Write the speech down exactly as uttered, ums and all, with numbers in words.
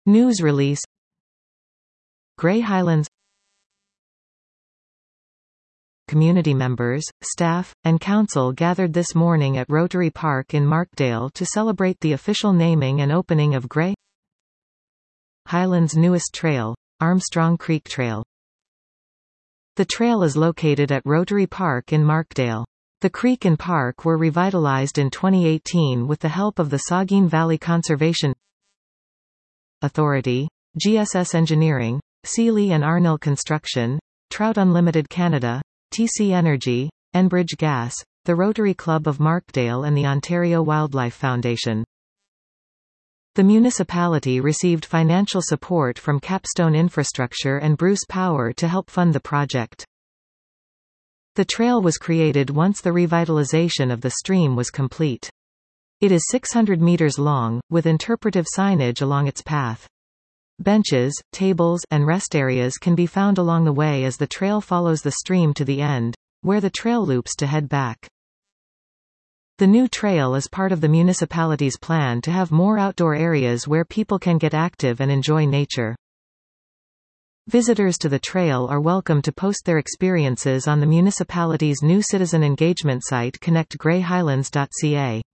News release. Grey Highlands. Community members, staff, and council gathered this morning at Rotary Park in Markdale to celebrate the official naming and opening of Grey Highlands' newest trail, Armstrong Creek Trail. The trail is located at Rotary Park in Markdale. The creek and park were revitalized in twenty eighteen with the help of the Saugeen Valley Conservation Authority, G S S Engineering, Seeley and Arnell Construction, Trout Unlimited Canada, T C Energy, Enbridge Gas, the Rotary Club of Markdale and the Ontario Wildlife Foundation. The municipality received financial support from Capstone Infrastructure and Bruce Power to help fund the project. The trail was created once the revitalization of the stream was complete. It is six hundred meters long, with interpretive signage along its path. Benches, tables, and rest areas can be found along the way as the trail follows the stream to the end, where the trail loops to head back. The new trail is part of the municipality's plan to have more outdoor areas where people can get active and enjoy nature. Visitors to the trail are welcome to post their experiences on the municipality's new citizen engagement site connect grey highlands dot c a.